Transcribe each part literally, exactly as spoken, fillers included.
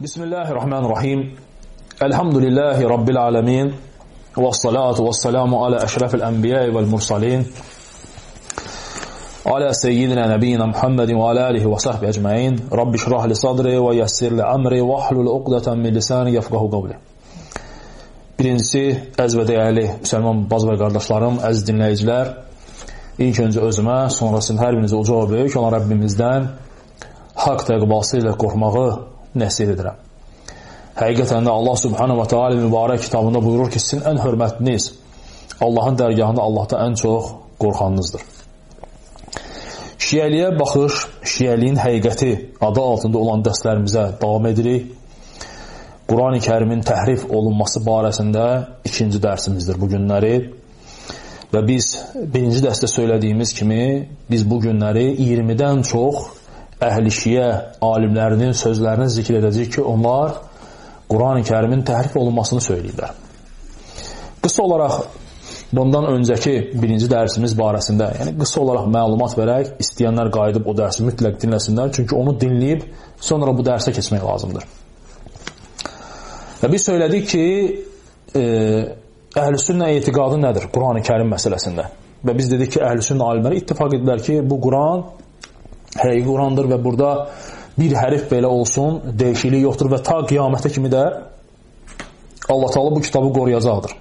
Bismillahirrahmanirrahim. Elhamdülillahi Rabbil alemin. Vessalatu vesselamu ala eşrefil enbiyai vel mursalin. Ala seyyidina nebiyyina Muhammedin ve ala alihi ve sahbihi ecmain. Rabbi şrah li sadri ve yessir li amri ve ahlul uqdatan min lisani yefqahu qavli. Birincisi, əziz və dəyərli müsəlman baz və qardaşlarım, əziz dinləyicilər, ilk öncə özümə, sonrasında hər birinizə uca və böyük olan Rəbbimizdən haqq təqvası ilə qorxmağı nəsir edirəm. Həqiqətən də Allah Subhanahu wa Ta'ala mübarək kitabında buyurur ki, sizin ən hörmətliniz Allahın dərgahında Allahdan ən çox qorxanınızdır. Şiəliyə baxış, şiəliyin həqiqəti adı altında olan dərslərimizə davam edirik. Quran-ı Kərimin təhrif olunması barəsində ikinci dərsimizdir bu günləri. Və biz birinci dərsdə söylədiyimiz kimi, biz bu günləri iyirmidən çox əhl-i şiə alimlərinin sözlərini zikr edəcək ki, onlar Quran-ı Kərimin təhrif olunmasını söyləyirlər. Qısa olaraq bundan öncəki birinci dərsimiz barəsində, yəni qısa olaraq məlumat verək, istəyənlər qayıdıb o dərsi mütləq dinləsinlər, çünki onu dinləyib sonra bu dərsə keçmək lazımdır. Və biz söylədik ki, e, əhl-i sünnə etiqadı nədir Quran-ı Kərim məsələsində? Və biz dedik ki, əhl-i sünnə alimləri ittifaq edilər ki, bu Quran həqiqi Qurandır və burada bir hərif belə olsun, dəyişiklik yoxdur və ta qiyamətə kimi də Allah Teala bu kitabı qoruyacaqdır.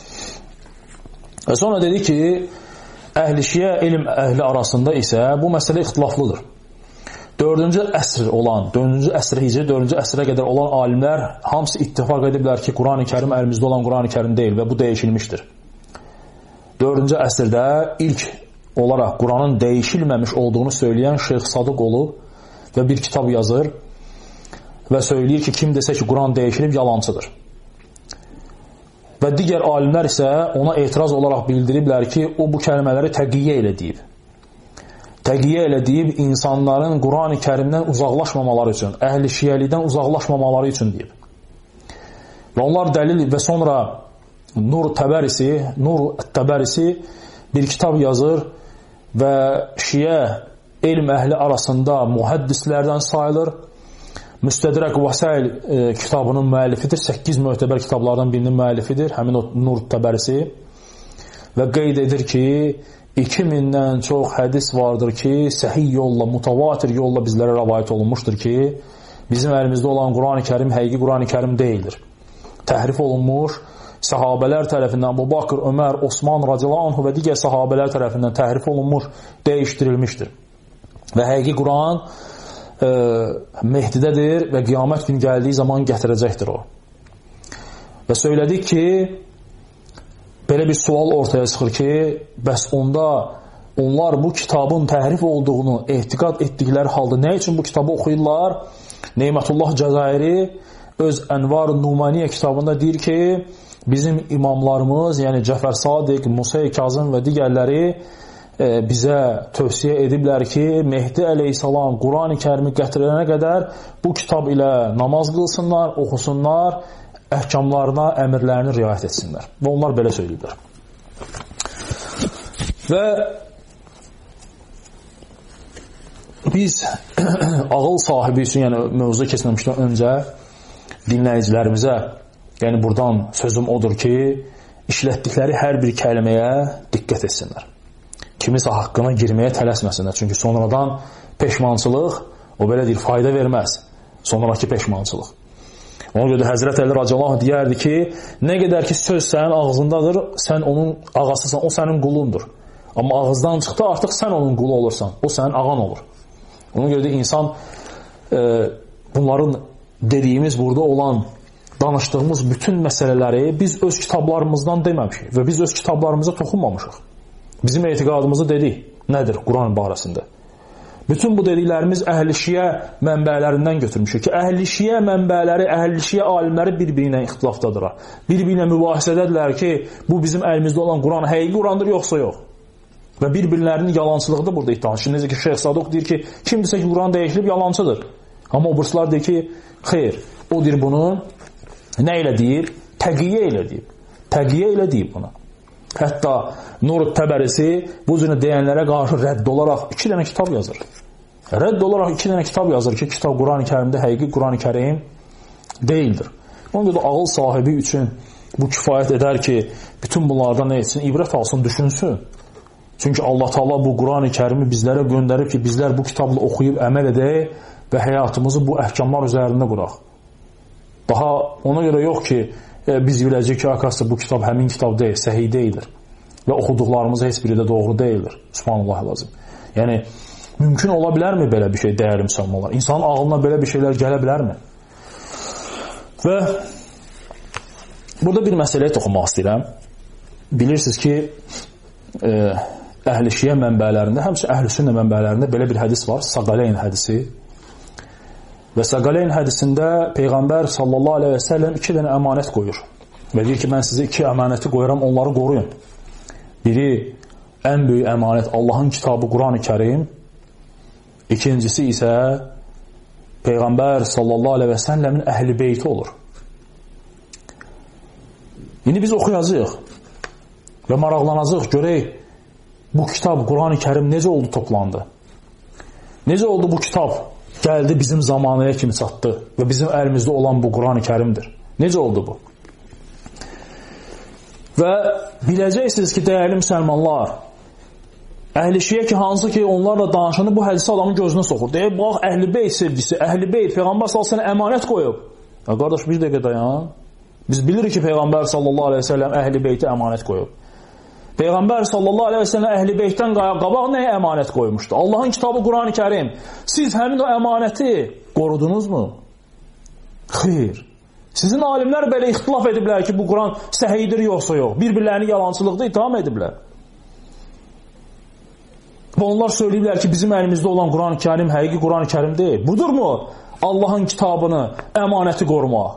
Və sonra dedi ki, əhl-i şiə elm əhli arasında isə bu məsələ ixtilaflıdır. Dördüncü əsr olan, dördüncü əsrə hicri, dördüncü əsrə qədər olan alimlər hamısı ittifaq ediblər ki, Quran-ı Kərim əlimizdə olan Quran-ı Kərim deyil və bu dəyişilmişdir. Dördüncü əsrdə ilk olaraq Quranın dəyişilməmiş olduğunu söyləyən Şeyx Sadıq olub və bir kitab yazır və söyləyir ki, kim desə ki, Quran dəyişilib, yalancıdır. Və digər alimlər isə ona etiraz olaraq bildiriblər ki, o bu kəlmələri təqiyyə ilə deyib. Təqiyyə ilə deyib, insanların Quran-ı Kərimdən uzaqlaşmamaları üçün, əhl-i şiəlikdən uzaqlaşmamaları üçün deyib. Və onlar dəlil və sonra Nur Təbərisi, Nur Təbərisi bir kitab yazır və şiə elm əhli arasında muhaddislərdən sayılır. Müstədrək Vəsail e, kitabının müəllifidir, səkkiz mötəbər kitablardan birinin müəllifidir, həmin o Nur Təbərisi və qeyd edir ki, iki mindən çox hədis vardır ki, səhih yolla, mutavatir yolla bizlərə rəvayət olunmuşdur ki, bizim əlimizdə olan Quran-ı Kərim həqiqi Quran-ı Kərim deyildir. Təhrif olunmuş, səhabələr tərəfindən Əbu Bakır, Ömər, Osman radiyallahu anhu və digər səhabələr tərəfindən təhrif olunmuş, dəyişdirilmişdir. Və həqiqi Quran e, Mehdidədir və qiyamət gün gəldiyi zaman gətirəcəkdir o. Və söylədik ki, belə bir sual ortaya çıxır ki, bəs onda onlar bu kitabın təhrif olduğunu etiqad etdikləri halda nə üçün bu kitabı oxuyurlar? Neymətullah Cəzairi öz Ənvar Numaniyə kitabında deyir ki, bizim imamlarımız, yəni Cəfər Sadiq, Musa Kazım və digərləri e, bizə tövsiyə ediblər ki, Mehdi əleyhissalam Quran-ı Kərimi gətirənə qədər bu kitab ilə namaz qılsınlar, oxusunlar, əhkamlarına, əmirlərini riayət etsinlər. Və onlar belə söyləyiblər. Və biz ağıl sahibi üçün, yəni mövzu keçməmişdən öncə dinləyicilərimizə, yəni buradan sözüm odur ki, işlətdikləri hər bir kəlməyə diqqət etsinlər. Kimisə haqqına girməyə tələsməsinlər. Çünki sonradan peşmançılıq, o belə deyil, fayda verməz. Sonraki peşmançılıq. Ona görə də Həzrət Əli radiyallahu deyərdi ki, nə qədər ki söz sənin ağzındadır, sən onun ağasısan, o sənin qulundur. Amma ağızdan çıxdı, artıq sən onun qulu olursan, o sənin ağan olur. Ona görə də insan e, bunların dediyimiz burada olan danışdığımız bütün məsələləri biz öz kitablarımızdan deməmişik və biz öz kitablarımıza toxunmamışıq. Bizim etiqadımızı dedik. Nədir Quran barəsində? Bütün bu dediklərimiz əhl-i şiə mənbələrindən götürmüşük ki, əhl-i şiə mənbələri, əhl-i şiə alimləri bir-birinə ixtilafdadırlar. Bir-birinə mübahisədədirlər ki, bu bizim əlimizdə olan Quran həqiqi Qurandır, yoxsa yox. Və bir-birlərinin yalancılığı da burada ittiham. Şimdi necə ki, Şeyx Sadıq deyir ki, kim desə ki, Quran dəyişilib, yalancıdır. Amma o burslar deyir ki, xeyr, o deyir bunu nə ilə deyir? Təqiyyə ilə deyir. Təqiyyə ilə deyir bunu. Hətta Nur Təbərisi bu cürə deyənlərə qarşı rədd olaraq iki dənə kitab yazır. Rədd olaraq iki dənə kitab yazır ki, kitab Quran-ı Kərimdə həqiqi Quran-ı Kərim Deyildir. Ona görə ağıl sahibi üçün bu kifayət edər ki, bütün bunlardan nə etsin? İbrət alsın, düşünsün. Çünki Allah Taala bu Qurani Kərimi bizlərə göndərib ki, bizlər bu kitabla oxuyub əməl edək və həyatımızı bu əhkamlar üzərində quraq. Daha ona görə yox ki, e, biz biləcək ki, akası bu kitab həmin kitab deyil, səhih deyildir. Və oxuduqlarımız heç biri də doğru deyildir. Subhanallah lazım. Yəni, mümkün ola bilərmi belə bir şey, dəyərli müsəlmanlar? İnsanın ağlına belə bir şeylər gələ bilərmi? Və burada bir məsələyə toxunmaq istəyirəm. Bilirsiniz ki, e, Əhl-i Şiə mənbələrində, həmçinin Əhl-i Sünnə mənbələrində belə bir hədis var, Saqaleyn hədisi. Və Saqaleyn hədisində Peyğəmbər sallallahu aleyhi və səlləm iki dənə əmanət qoyur. Və deyir ki, mən sizə iki əmanəti qoyuram, onları qoruyun. Biri, ən böyük əmanət Allahın kitabı Qurani Kərim. İkincisi isə Peyğəmbər sallallahu aleyhi və səlləmin əhl-i beyti olur. İndi biz oxuyacağıq və maraqlanacağıq, görək bu kitab Qurani Kərim necə oldu toplandı? Necə oldu bu kitab gəldi bizim zamanıya kimi çatdı və bizim əlimizdə olan bu Qurani Kərimdir? Necə oldu bu? Və biləcəksiniz ki, dəyərli müsəlmanlar, Əhl-i Şiə ki, hansı ki, onlarla danışanı bu hədisi adamın gözünə soxur. Deyək, bax, Əhl-i Beyt sevgisi, Əhl-i Beyt, Peyğəmbər sallallahu əleyhi və səlləm əmanət qoyub. Ya qardaş, bir dəqiqə dayan. Biz bilirik ki, Peyğəmbər sallallahu əleyhi və səlləm Əhl-i Beyti əmanət qoyub. Peyğəmbər sallallahu əleyhi və səlləm Əhl-i Beytdən qabaq nəyə əmanət qoymuşdu? Allahın kitabı Qurani Kərim. Siz həmin o əmanəti qorudunuzmu? Xeyr. Sizin alimlər belə ixtilaf ediblər ki, bu Quran səhiydir yoxsa yox. Bir-birlərini yalancılıqda itham ediblər. Və onlar söyləyiblər ki, bizim əlimizdə olan Quran-ı Kərim həqiqi Quran-ı Kərim deyil. Budurmu Allahın kitabını, əmanəti qorumaq?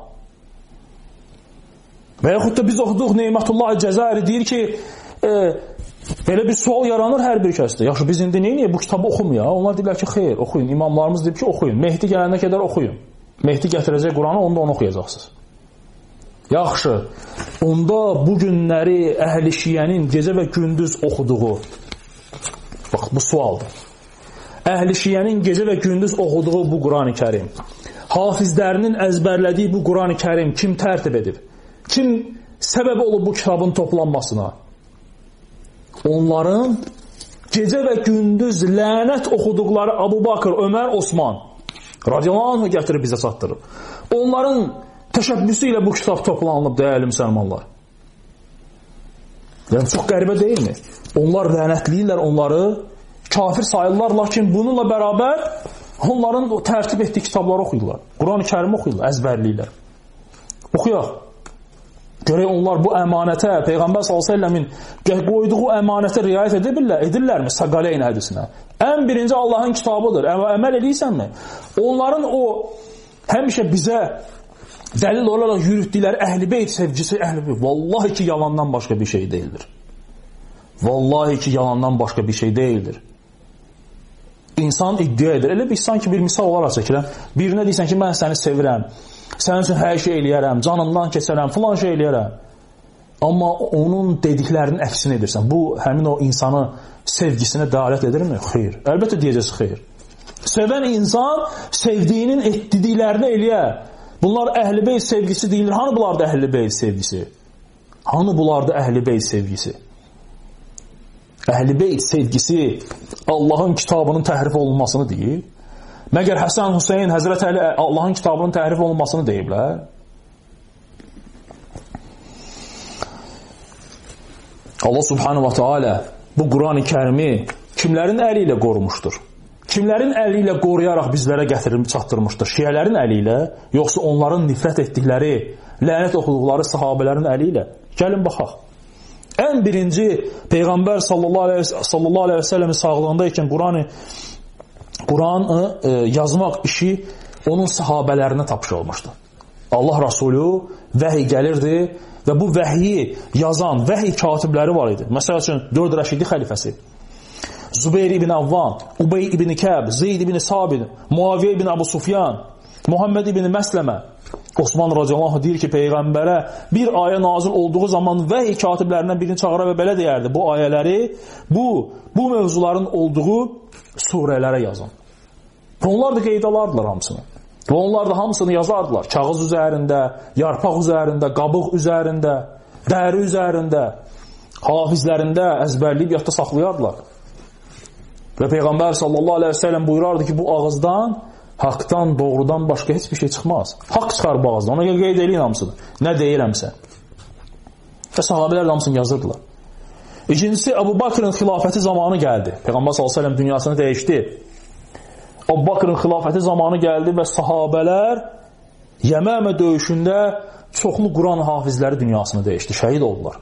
Və yaxud da biz oxuduq Neymətullah Cəzairi deyir ki, e, belə bir sual yaranır hər bir kəsdə. Yaxşı, biz indi neyinik? Bu kitabı oxumaya. Onlar deyirlər ki, xeyr, oxuyun. İmamlarımız deyib ki, oxuyun. Mehdi gələnə qədər oxuyun. Mehdi gətirəcək Quranı, onda onu oxuyacaqsınız. Yaxşı, onda bu günləri Əhl-i Şiənin gecə və gündüz oxuduğu, bax, bu sualdır. Əhl-i Şiənin gecə və gündüz oxuduğu bu Quran-ı Kərim, hafizlərinin əzbərlədiyi bu Quran-ı Kərim kim tərtib edib? Kim səbəb olub bu kitabın toplanmasına? Onların gecə və gündüz lənət oxuduqları Abu Bakır, Ömər, Osman radiyallahu anhu gətirib bizə çatdırıb. Onların təşəbbüsü ilə bu kitab toplanılıb, dəyərli müsəlmanlar. Yəni, çox qəribə deyilmi? Onlar lənətləyirlər onları, kafir sayırlar, lakin bununla bərabər onların o tərtib etdiyi kitabları oxuyurlar. Quran-ı Kərimi oxuyurlar, əzbərləyirlər. Oxuyaq. Görək onlar bu əmanətə, Peyğəmbər sallallahu əleyhi və səlləmin qoyduğu əmanətə riayət edirlər, edirlərmi? Saqaleyn hədisinə. Ən birinci Allahın kitabıdır. Əməl edirsənmi? Onların o həmişə bizə dəlil olaraq yürütdükləri Əhl-i Beyt sevgisi, Əhl-i Beyt, vallahi ki, yalandan başqa bir şey deyildir. Vallahi ki, yalandan başqa bir şey deyildir. İnsan iddia edir. Elə bir sanki bir misal olaraq çəkirəm. Birinə deyirsən ki, mən səni sevirəm. Sənin üçün hər şey eləyərəm, canımdan keçərəm, filan şey eləyərəm. Amma onun dediklərinin əksini edirsən. Bu, həmin o insanı sevgisinə dəalət edirmi? Xeyr. Əlbəttə deyəcəsi xeyr. Sevən insan sevdiyinin etdiklərini eləyər. Bunlar Əhl-i Beyt sevgisi deyilir. Hanı bunlarda Əhl-i Beyt sevgisi? Hanı bunlarda Əhl-i Beyt sevgisi? Əhl-i Beyt sevgisi Allahın kitabının təhrif olunmasını deyib. Məgər Həsən, Hüseyin, Həzrət Əli Allahın kitabının təhrif olunmasını deyiblər? Allah subhanahu wa ta'ala bu Quran-ı Kərimi kimlərin əli ilə qorumuşdur? Kimlərin əli ilə qoruyaraq bizlərə gətirib çatdırmışdır? Şiələrin əli ilə, yoxsa onların nifrət etdikləri, lənət oxuduqları sahabələrin əli ilə? Gəlin baxaq. Ən birinci Peyğəmbər sallallahu aleyhi və səlləmin sağlığında ikən Quranı Quranı e, yazmaq işi onun sahabələrinə tapşırılmışdı. Allah Rasulü vəhiy gəlirdi və bu vəhyi yazan vəhiy katibləri var idi. Məsəl üçün dörd Rəşidi xəlifəsi, Zübeyir ibn Avvam, Ubey ibn Kəb, Zeyd ibn Sabit, Muaviyyə ibn Abu Sufyan, Muhammed ibn Məsləmə. Osman radiyallahu anh deyir ki, Peyğəmbərə bir ayə nazil olduğu zaman vəhiy katiblərindən birini çağıra və belə deyərdi. Bu ayələri, bu, bu mövzuların olduğu surələrə yazın. Onlar da qeyd alardılar hamısını. Və onlar da hamısını yazardılar. Kağız üzərində, yarpaq üzərində, qabıq üzərində, dəri üzərində, hafizlərində əzbərləyib yadda saxlayardılar. Və Peyğəmbər sallallahu aleyhi ve sellem buyurardı ki, bu ağızdan haqdan, doğrudan başqa heç bir şey çıxmaz. Haqq çıxar bu ağızdan. Ona görə qeyd eləyin hamısını. Nə deyirəmsə. Və sahabələr də hamısını yazırdılar. İkincisi, Əbu Bakrın xilafəti zamanı gəldi. Peyğəmbər sallallahu aleyhi ve sellem dünyasını dəyişdi. Əbu Bakrın xilafəti zamanı gəldi və sahabələr Yəməmə döyüşündə çoxlu Quran hafizləri dünyasını dəyişdi. Şəhid oldular.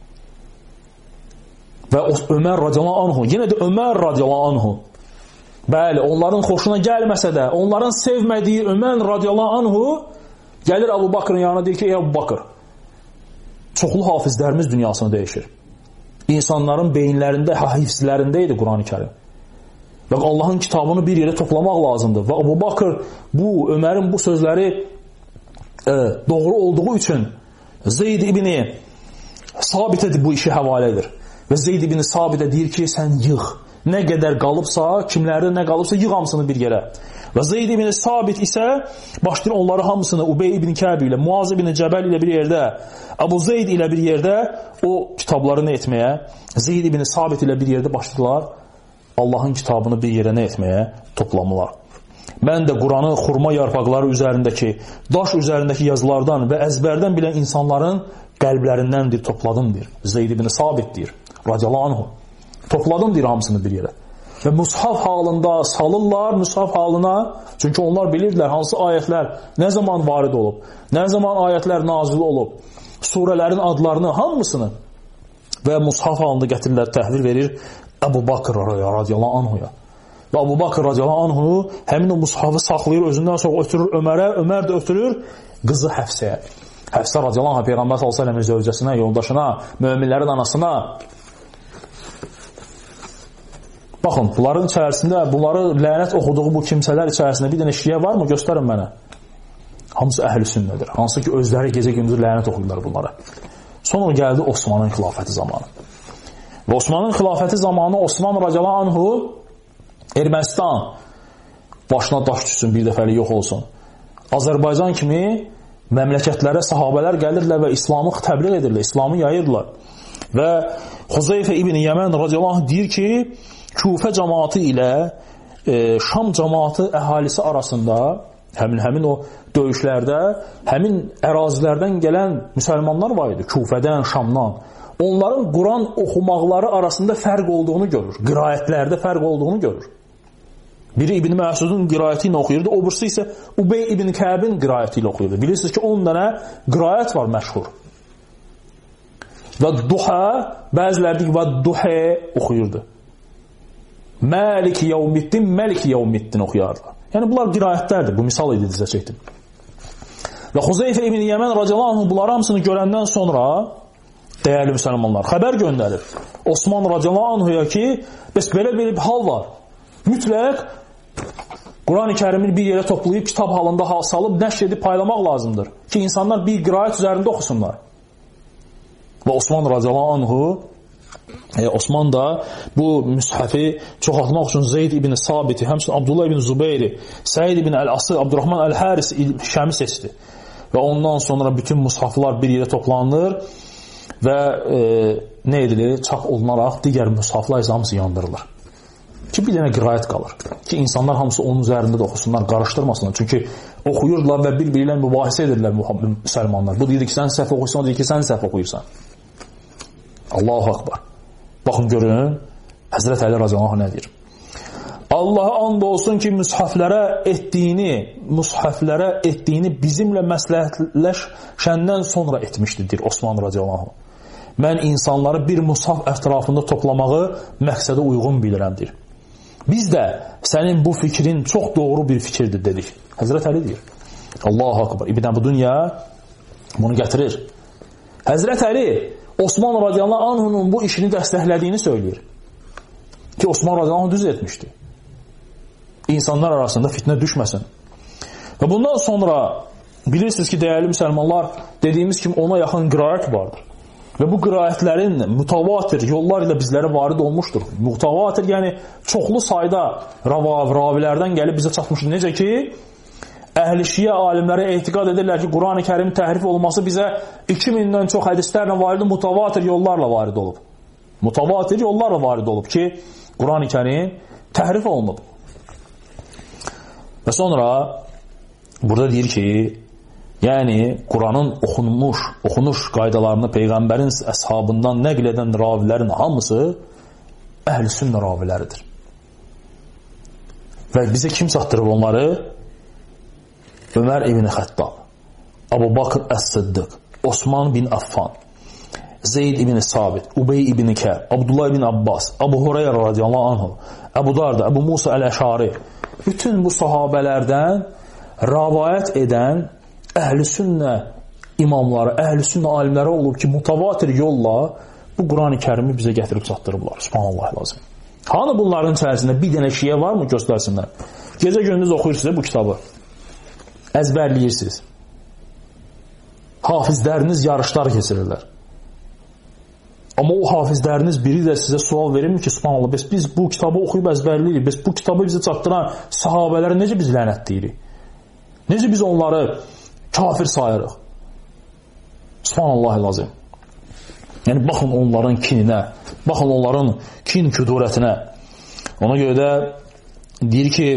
Və Ömər radiyallahu anhu, yenə də Ömər radiyallahu anhu, bəli, onların xoşuna gəlməsə də, onların sevmədiyi Ömər radiyallahu anhu gəlir Əbu Bakrın yanına, deyir ki, ey Əbu Bakr, çoxlu hafizlərimiz dünyasını dəyişir. İnsanların beyinlərində, hafizlərində idi Quran-ı Kərim. Və Allahın kitabını bir yerə toplamaq lazımdır. Və Əbu Bakr bu, Ömərin bu sözləri e, doğru olduğu üçün Zeyd ibn Sabitə bu işi həvalə edir. Və Zeyd ibn Sabitə deyir ki, sən yığ. Nə qədər qalıbsa, kimlərdə nə qalıbsa yığ hamısını bir yerə. Və Zeyd ibn Sabit isə başlayır onları hamısını Ubey ibn Kəb ilə, Muaz ibn Cəbəl ilə bir yerdə, Əbu Zeyd ilə bir yerdə o kitablarını etməyə, Zeyd ibn Sabit ilə bir yerdə başladılar Allahın kitabını bir yerə nə etməyə toplamılar. Mən də Quranı xurma yarpaqları üzərindəki, daş üzərindəki yazılardan və əzbərdən bilən insanların qəlblərindəndir, topladım deyir. Zeyd ibn Sabit deyir, radiyallahu anhu. Topladım deyir hamısını bir yerə. Və mushaf halında salırlar, mushaf halına, çünki onlar bilirdilər hansı ayətlər nə zaman varid olub, nə zaman ayətlər nazil olub, surələrin adlarını, hamısını və mushaf halında gətirirlər, təhvil verir Əbu Bakr radiyallahu anhuya. Və Əbu Bakr radiyallahu anhu həmin o mushafı saxlayır, özündən sonra ötürür Ömərə, Ömər də ötürür qızı Həfsəyə. Həfsə radiyallahu anh Peyğəmbər sallallahu əleyhi və səlləm zövcəsinə, yoldaşına, möminlərin anasına. Baxın, bunların içərisində, bunları lənət oxuduğu bu kimsələr içərisində bir dənə şiə varmı? Göstərin mənə. Hamısı əhl-i sünnədir. Hansı ki, özləri gecə gündüz lənət oxuyurlar bunlara. Sonra gəldi Osmanın xilafəti zamanı. Və Osmanın xilafəti zamanı Osman radiyallahu anhu Ermənistan başına daş düşsün, bir dəfəli yox olsun. Azərbaycan kimi məmləkətlərə sahabələr gəlirlər və İslamı təbliğ edirlər, İslamı yayırlar. Və Xuzeyfə ibn Yəmən radiyallahu anh deyir ki, Küfə cəmaatı ilə e, Şam cəmaatı əhalisi arasında həmin, həmin o döyüşlərdə həmin ərazilərdən gələn müsəlmanlar var idi, Küfədən, Şamdan. Onların Quran oxumaqları arasında fərq olduğunu görür. Qiraətlərdə fərq olduğunu görür. Biri İbn Məsudun qiraəti ilə oxuyurdu, o birisi isə Ubey ibn Kəbin qiraəti ilə oxuyurdu. Bilirsiniz ki, on dənə qiraət var məşhur. Və duha, bəziləri deyir, və duhe oxuyurdu. Məlik yevmiddin, Məlik yevmiddin oxuyardı. Yəni, bunlar qiraətlərdir. Bu misal idi, dizə çəkdim. Və Xuzeyfə ibn Yəmən radiyallahu anh bunları hamısını görəndən sonra dəyərli müsəlmanlar, xəbər göndərir Osman radiyallahu anhuya ki, bəs belə bir hal var. Mütləq Quran-ı Kərimin bir yerə toplayıb, kitab halında salıb, nəşr edib paylamaq lazımdır ki, insanlar bir qiraət üzərində oxusunlar. Və Osman radiyallahu anhu e, Osman da bu müshəfi çoxaltmaq üçün Zeyd ibn Sabiti, həmçinin Abdullah ibn Zubeyri, Səid ibn Əl-Ası, Abdurrahman Əl-Həris Şəmi seçdi. Və ondan sonra bütün mushaflar bir yerə toplanır və e, nə edilir? Çap olunaraq digər mushaflar isə hamısı yandırılır. Ki, bir dənə qiraət qalır. Ki, insanlar hamısı onun üzərində də oxusunlar, qarışdırmasınlar. Çünki oxuyurlar və bir-biri ilə mübahisə edirlər müsəlmanlar. Bu deyir ki, sən səhv oxuyursan, o deyir ki, sən səhv oxuyursan. Allahu Akbar. Baxın, görün, Həzrət Əli radiyallahu anh nə deyir? Allaha and olsun ki, müshaflərə etdiyini, müshaflərə etdiyini bizimlə məsləhətləşəndən sonra etmişdir, deyir Osman radiyallahu anh. Mən insanları bir mushaf ətrafında toplamağı məqsədə uyğun bilirəmdir. Biz də sənin bu fikrin çox doğru bir fikirdir, dedik. Həzrət Əli deyir. Allahu Akbar. İbn Əbu Dünya bunu gətirir. Həzrət Əli Osman radiyallahu anh'ın bu işini dəstəklədiyini söyləyir. Ki, Osman radiyallahu anh düz etmişdi. İnsanlar arasında fitnə düşməsin. Və bundan sonra bilirsiniz ki, dəyərli müsəlmanlar, dediyimiz kimi ona yaxın qiraət vardır. Və bu qiraətlərin mütəvatir yollar ilə bizlərə varid olmuşdur. Mütəvatir, yəni çoxlu sayda ravav, ravilərdən gəlib bizə çatmışdır. Necə ki, Əhl-i şiə alimləri etiqad edirlər ki, Quran-ı Kərimin təhrif olması bizə iki mindən çox hədislərlə varid, mutavatir yollarla varid olub. Mutavatir yollarla varid olub ki, Quran-ı Kərim təhrif olunub. Və sonra burada deyir ki, yəni Quranın oxunmuş, oxunuş qaydalarını Peyğəmbərin əshabından nəql edən ravilərin hamısı əhl-i sünnə raviləridir. Və bizə kim çatdırıb onları? Ömər ibn Xəttab, Abu Bakr Əs-Siddiq, Osman bin Affan, Zeyd ibn Sabit, Ubey ibn Kəb, Abdullah ibn Abbas, Abu Hureyra radiyallahu anhu, Əbu Darda, Əbu Musa Əl-Əşari, bütün bu sahabələrdən rəvayət edən əhl-i sünnə imamları, əhl-i sünnə alimləri olub ki, mutavatir yolla bu Quran-ı Kərimi bizə gətirib çatdırıblar. Subhanallah lazım. Hanı bunların içərisində bir dənə şiyə var mı? Göstərsinlər. Gecə gündüz oxuyursunuz bu kitabı. Əzbərləyirsiniz. Hafizləriniz yarışlar keçirirlər. Amma o hafizləriniz biri də sizə sual verirmi ki, subhanallah, biz, biz bu kitabı oxuyub əzbərləyirik, biz bu kitabı bizə çatdıran sahabələri necə biz lənətləyirik? Necə biz onları kafir sayırıq? Subhanallah lazım. Yəni, baxın onların kininə, baxın onların kin küdurətinə. Ona görə də deyir ki,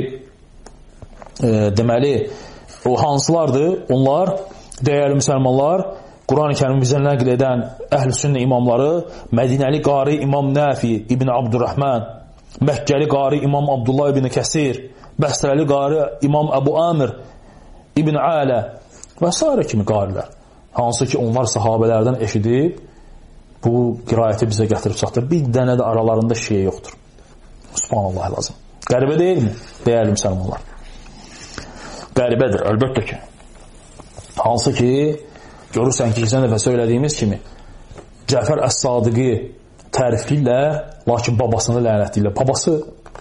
e, deməli, o hansılardır? Onlar, dəyərli müsəlmanlar, Quran-ı Kərimi bizə nəql edən əhl-i sünnə imamları, Mədinəli qari İmam Nəfi ibn Abdurrahman, Məkkəli qari İmam Abdullah ibn Kəsir, Bəsrəli qari İmam Əbu Amir ibn Alə və s. kimi qarilər. Hansı ki, onlar sahabələrdən eşidib, bu qirayəti bizə gətirib çatdır. Bir dənə də aralarında şiyə yoxdur. Subhanallah lazım. Qəribə deyilmi? Dəyərli müsəlmanlar. Qəribədir, əlbəttə ki. Hansı ki, görürsən ki, keçən dəfə söylədiyimiz kimi, Cəfər Əs-Sadiqi tərifləyirlər, lakin babasını lənətləyirlər. Babası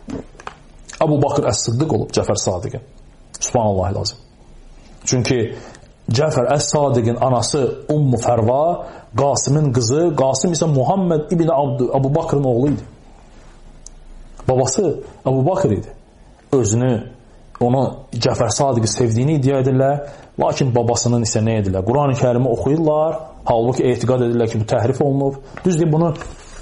Əbu Bakr Əs-Siddiq olub Cəfər Sadiqin. Subhanallah lazım. Çünki Cəfər Əs-Sadiqin anası Ummu Fərva, Qasimin qızı, Qasim isə Muhammed ibn Əbu Bakrın oğlu idi. Babası Əbu Bakr idi. Özünü, onu Cəfər Sadiqi sevdiyini iddia edirlər, lakin babasının isə nə edirlər? Quran-ı Kərimi oxuyurlar, halbuki etiqad edirlər ki, bu təhrif olunub. Düzdür, bunu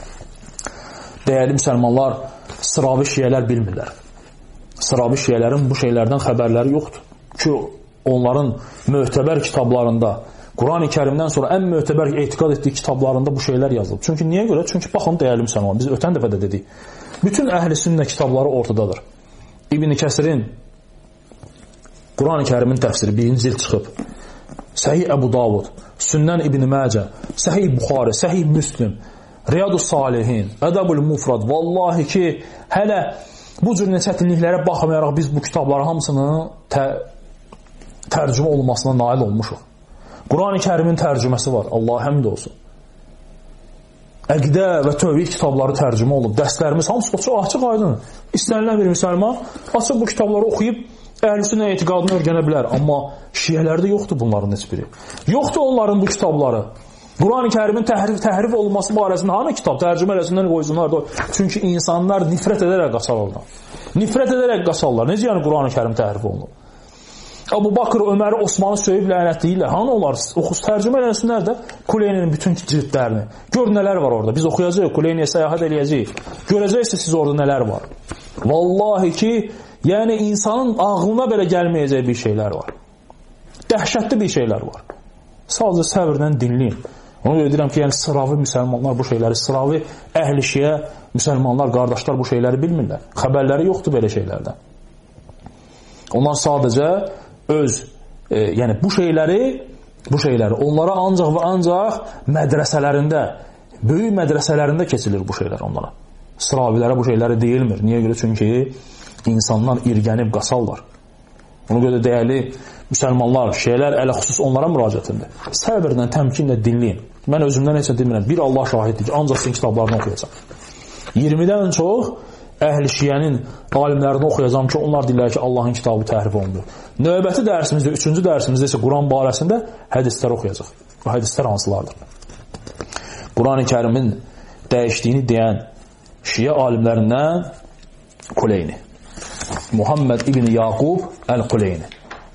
dəyərli müsəlmanlar, sıravi şiyələr bilmirlər. Sıravi şiyələrin bu şeylərdən xəbərləri yoxdur. Ki, onların möhtəbər kitablarında, Quran-ı Kərimdən sonra ən möhtəbər etiqad etdiyi kitablarında bu şeylər yazılıb. Çünki niyə görə? Çünki baxın, dəyərli müsəlmanlar, biz ötən dəfə də dedik, bütün əhl-i sünnə kitabları ortadadır. İbn Kəsirin Quran-ı Kərimin təfsiri birinci cild çıxıb. Səhih Əbu Davud, Sünnən İbn Məcə, Səhih Buxari, Səhih Müslim, Riyadus Salihin, Ədəbül Mufrad. Vallahi ki, hələ bu cür çətinliklərə baxmayaraq biz bu kitabları hamısının tə tərcümə olmasına nail olmuşuq. Quran-ı Kərimin tərcüməsi var. Allah həmd olsun. Əqidə və tövhid kitabları tərcümə olub. Dərslərimiz hamısı çox açıq aydın. İstənilən bir müsəlman açıb bu kitabları oxuyub əhl-i sünnə etiqadını öyrənə bilər. Amma şiələrdə yoxdur bunların heç biri. Yoxdur onların bu kitabları. Quran-ı Kərimin təhrif, təhrif olması barəsində hanı kitab tərcümə eləsinlər qoysunlar da. Çünki insanlar nifrət edərək qaçar oradan. Nifrət edərək qaçarlar. Necə yəni Quran-ı Kərim təhrif olunub? Əbu Bakr, Öməri, Osmanı söyüb lənətləyirlər. Hanı onlar? Oxus tərcümə eləsinlər də Kuleyninin bütün cildlərini. Gör nələr var orada. Biz oxuyacağıq, Kuleyniyə səyahət eləyəcəyik. Görəcəksiniz siz orada nələr var. Vallahi ki, yəni insanın ağlına belə gəlməyəcək bir şeylər var. Dəhşətli bir şeylər var. Sadəcə səbirlə dinləyin. Ona görə deyirəm ki, yəni sıravi müsəlmanlar bu şeyləri, sıravi əhl-i şiə müsəlmanlar, qardaşlar bu şeyləri bilmirlər. Xəbərləri yoxdur belə şeylərdən. Onlar sadəcə öz, e, yəni bu şeyləri, bu şeyləri onlara ancaq və ancaq mədrəsələrində, böyük mədrəsələrində keçilir bu şeylər onlara. Sıravilərə bu şeyləri deyilmir. Niyə görə? Çünki insanlar irgənib qasallar. Ona görə dəyərli müsəlmanlar, şeylər ələ xüsus onlara müraciətindir. Səbirlə, təmkinlə dinləyin. Mən özümdən heç nə demirəm. Bir Allah şahiddir ki, ancaq sizin kitablarını oxuyacam. iyirmidən çox əhl-i şiənin alimlərini oxuyacam ki, onlar deyirlər ki, Allahın kitabı təhrif olundu. Növbəti dərsimizdə, üçüncü dərsimizdə isə Quran barəsində hədislər oxuyacaq. O hədislər hansılardır? Quran-ı Kərimin dəyişdiyini deyən şiə alimlərindən Kuleyni. Muhammed ibn Yaqub Əl-Kuleyni.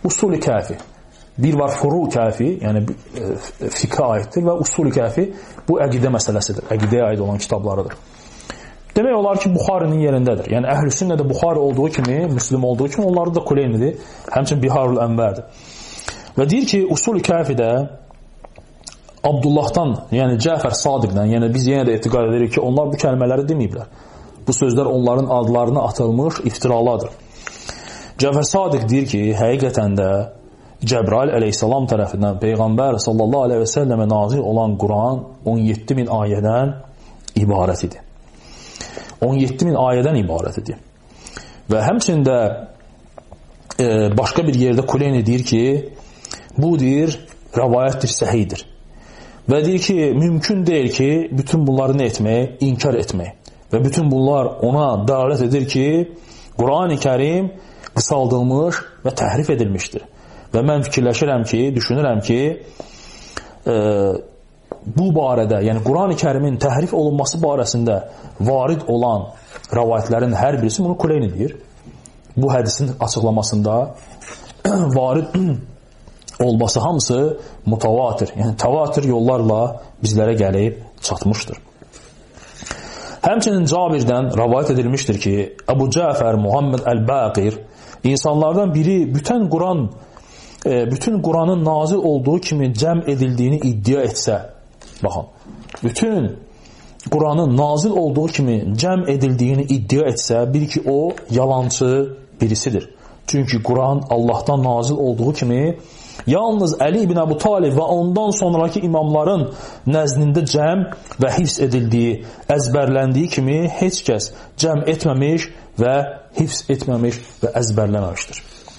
Usul-i Kafi. Bir var Furu Kafi, yəni e, fiqhə aiddir və Usul-i Kafi bu əqidə məsələsidir. Əqidəyə aid olan kitablarıdır. Demək olar ki, Buxarinin yerindədir. Yəni Əhl-i Sünnədə Buxari olduğu kimi, Müslim olduğu kimi onları da Kuleynidir. Həmçinin Biharul Ənvərdir. Və deyir ki, Usul-i Kafidə Abdullahdan, yəni Cəfər Sadiqdən, yəni biz yenə də etiqad edirik ki, onlar bu kəlmələri deməyiblər. Bu sözlər onların adlarına atılmış iftiralardır. Cəfər Sadiq deyir ki, həqiqətən də Cəbrail əleyhissalam tərəfindən Peyğəmbər sallallahu aleyhi və səlləmə nazil olan Quran on yeddi min ayədən ibarət idi. on yeddi min ayədən ibarət idi. Və həmçində e, başqa bir yerdə Kuleyni deyir ki, bu deyir, rəvayətdir, səhidir. Və deyir ki, mümkün deyil ki, bütün bunları nə etmək, inkar etmək. Və bütün bunlar ona dəlalət edir ki, Quran-ı Kərim qısaldılmış və təhrif edilmişdir. Və mən fikirləşirəm ki, düşünürəm ki, e, bu barədə, yəni Quran-ı Kərimin təhrif olunması barəsində varid olan rəvayətlərin hər birisi bunu Kuleyni deyir. Bu hədisin açıqlamasında varid olması hamısı mutavatir, yəni təvatir yollarla bizlərə gəlib çatmışdır. Həmçinin Cabirdən rəvayət edilmişdir ki, Əbu Cəfər Muhammed Əl-Baqir insanlardan biri bütün Quran bütün Quranın nazil olduğu kimi cəm edildiyini iddia etsə, baxın, bütün Quranın nazil olduğu kimi cəm edildiyini iddia etsə, bil ki, o yalancı birisidir. Çünki Quran Allahdan nazil olduğu kimi yalnız Əli ibn Əbu Talib və ondan sonraki imamların nəzdində cəm və hifz edildiyi, əzbərləndiyi kimi heç kəs cəm etməmiş və hifz etməmiş və əzbərləməmişdir.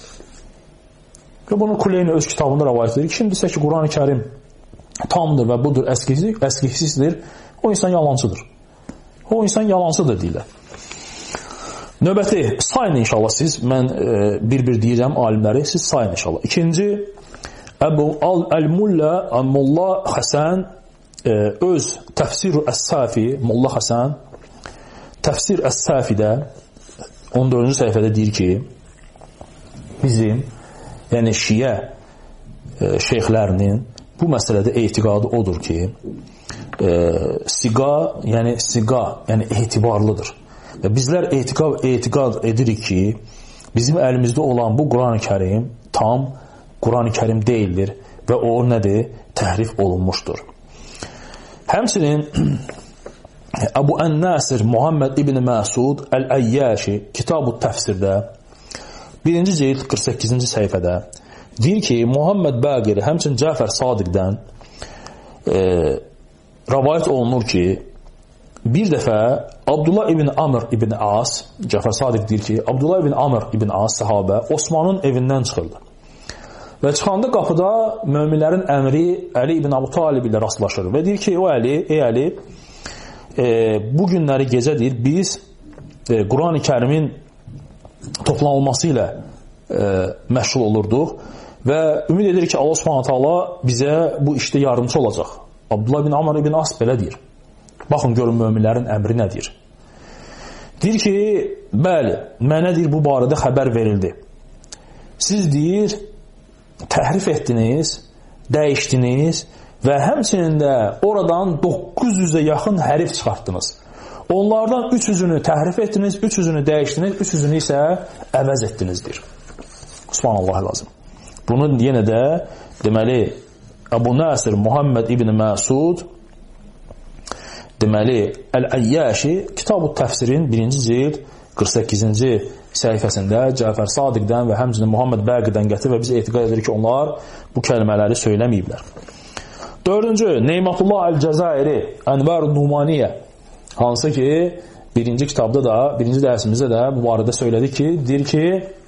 Və bunu Kuleyni öz kitabında rəvayət edir. Kim desə ki, Quran-ı Kərim tamdır və budur, əskisizdir, o insan yalancıdır. O insan yalancıdır deyirlər. Növbəti, sayın inşallah siz, mən bir-bir deyirəm alimləri, siz sayın inşallah. İkinci, Əbu Əl-Mulla Molla Həsən öz Təfsir Əs-Safi, Molla Həsən Təfsir Əs-Safidə on dördüncü səhifədə deyir ki, bizim, yəni şiə şeyxlərinin bu məsələdə etiqadı odur ki, siqa, yəni siqa, yəni etibarlıdır. Və bizlər etiqad, etiqad edirik ki, bizim əlimizdə olan bu Quran-ı Kərim tam Quran-ı Kərim deyildir və o nədir? Təhrif olunmuşdur. Həmçinin Əbu Ən-Nasir Muhammed ibn Məsud Əl-Əyyaşi Kitab-ı Təfsirdə birinci cild qırx səkkizinci səhifədə deyir ki, Muhammed Bəqir həmçinin Cəfər Sadiqdən e, rəvayət olunur ki, bir dəfə Abdullah ibn Amr ibn As, Cəfər Sadiq deyir ki, Abdullah ibn Amr ibn As sahabə Osmanın evindən çıxırdı. Və çıxanda qapıda möminlərin əmri Əli ibn Əbu Talib ilə rastlaşır və deyir ki, o Əli, ey Əli, e, bu günləri gecə deyir, biz e, Quran-ı Kərimin toplanılması ilə e, məşğul olurduq və ümid edir ki, Allah Subhanahu taala bizə bu işdə yardımcı olacaq. Abdullah ibn Amr ibn As belə deyir. Baxın, görün möminlərin əmri nədir? Deyir ki, bəli, mənə deyir, bu barədə xəbər verildi. Siz deyir, təhrif etdiniz, dəyişdiniz və həmçinin də oradan doqquz yüzə yaxın hərif çıxartdınız. Onlardan üç yüzünü təhrif etdiniz, üç yüzünü dəyişdiniz, üç yüzünü isə əvəz etdinizdir. Subhanallah lazım. Bunu yenə də deməli Əbu Nasir Muhammed ibn Məsud deməli Əl-Əyyaşi Kitab-ı Təfsirin birinci cild qırx səkkizinci səhifəsində Cəfər Sadiqdən və həmçinin Muhammed Bəqirdən gətir və biz etiqad edirik ki, onlar bu kəlmələri söyləməyiblər. Dördüncü, Neymatullah Əl-Cəzairi Ənvər-ü Numaniyyə, hansı ki, birinci kitabda da, birinci dərsimizdə də bu barədə söylədik ki, deyir ki,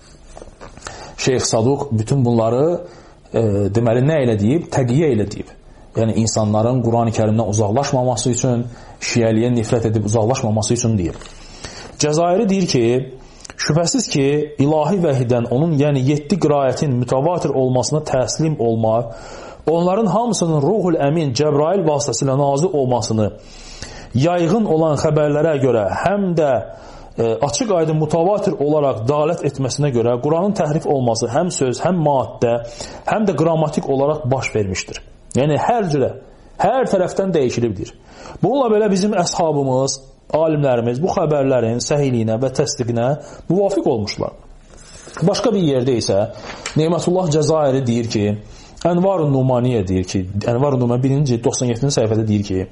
Şeyx Saduq bütün bunları e, deməli nə ilə deyib? Təqiyyə ilə deyib. Yəni insanların Quran-ı Kərimdən uzaqlaşmaması üçün, şiəliyə nifrət edib uzaqlaşmaması üçün deyib. Cəzairi deyir ki, şübhəsiz ki, ilahi vəhiydən onun, yəni yeddi qirayətin mütəvatir olmasına təslim olmaq, onların hamısının Ruhul Əmin Cəbrail vasitəsilə nazil olmasını, yayğın olan xəbərlərə görə həm də açıq aydın mutavatir olaraq dalət etməsinə görə Quranın təhrif olması həm söz, həm maddə, həm də qrammatik olaraq baş vermişdir. Yəni hər cürə, hər tərəfdən dəyişilibdir. Bununla belə bizim əshabımız, alimlərimiz bu xəbərlərin səhiyliyinə və təsdiqinə müvafiq olmuşlar. Başqa bir yerdə isə Nemətullah Cəzairi deyir ki, Ənvar-ı Numaniyə deyir ki, Ənvar-ı Numaniyə birinci doxsan yeddinci səhifədə deyir ki,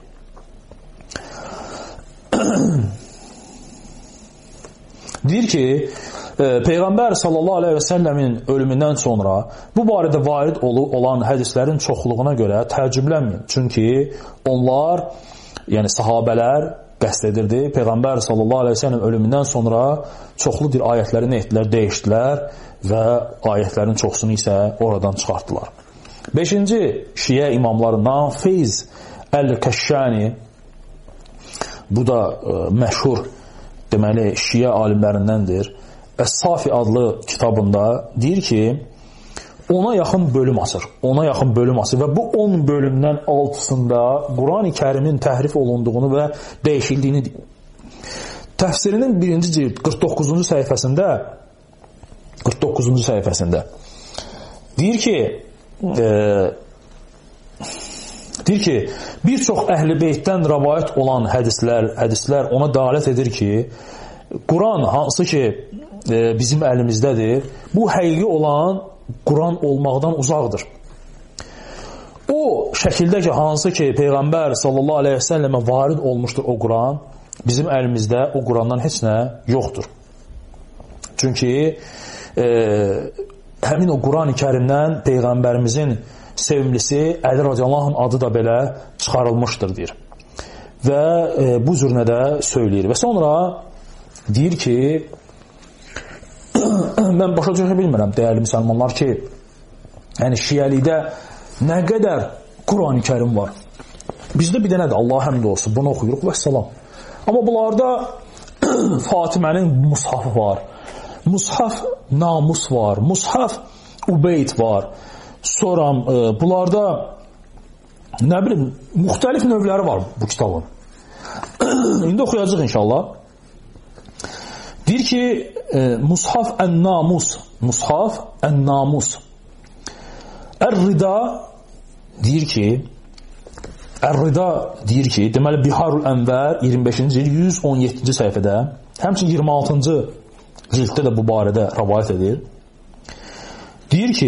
deyir ki, Peyğəmbər sallallahu aleyhi və səlləmin ölümündən sonra bu barədə varid olan hədislərin çoxluğuna görə təəccüblənməyin. Çünki onlar, yəni sahabələr qəsd edirdi. Peyğəmbər sallallahu aleyhi və səlləm ölümündən sonra çoxlu bir ayətləri nə etdilər, dəyişdilər və ayətlərin çoxsunu isə oradan çıxartdılar. Beşinci Şiə imamlarından Feyz Əl-Kəşşani, bu da ə, məşhur deməli Şiə alimlərindəndir. Əs-Safi adlı kitabında deyir ki, ona yaxın bölüm açır. Ona yaxın bölüm açır və bu on bölümdən altısında Quran-ı Kərimin təhrif olunduğunu və dəyişildiyini deyir. Təfsirinin birinci cild qırx doqquzuncu səhifəsində qırx doqquzuncu səhifəsində deyir ki, e, deyir ki, bir çox əhl-i beytdən rəvayət olan hədislər, hədislər ona dəlalət edir ki, Quran hansı ki e, bizim əlimizdədir, bu həqiqi olan Quran olmaqdan uzaqdır. O şəkildə ki, hansı ki Peyğəmbər sallallahu aleyhi və səlləmə varid olmuşdur o Quran, bizim əlimizdə o Qurandan heç nə yoxdur. Çünki e, həmin o Quran-ı Kərimdən Peyğəmbərimizin sevimlisi Əli radiyallahu adı da belə çıxarılmışdır deyir. Və e, bu cürünə də söyləyir. Və sonra deyir ki, mən başa düşə bilmirəm, dəyərli müsəlmanlar ki, yəni şiəlikdə nə qədər Quran-ı Kərim var. Bizdə bir dənədir, Allah həmd olsun, bunu oxuyuruq və səlam. Amma bunlarda Fatimənin mushafı var, mushaf namus var, mushaf Ubeyd var. Sonra e, bunlarda nə bilim, müxtəlif növləri var bu kitabın. İndi oxuyacaq inşallah. Deyir ki, e, Mushaf Ən-Namus, Mushaf Ən-Namus. Ər-Rida deyir ki, Ər-Rida deyir ki, deməli Biharul Ənvər iyirmi beşinci cild yüz on yeddinci səhifədə, həmçinin iyirmi altıncı cilddə də bu barədə rəvayət edir. Deyir ki,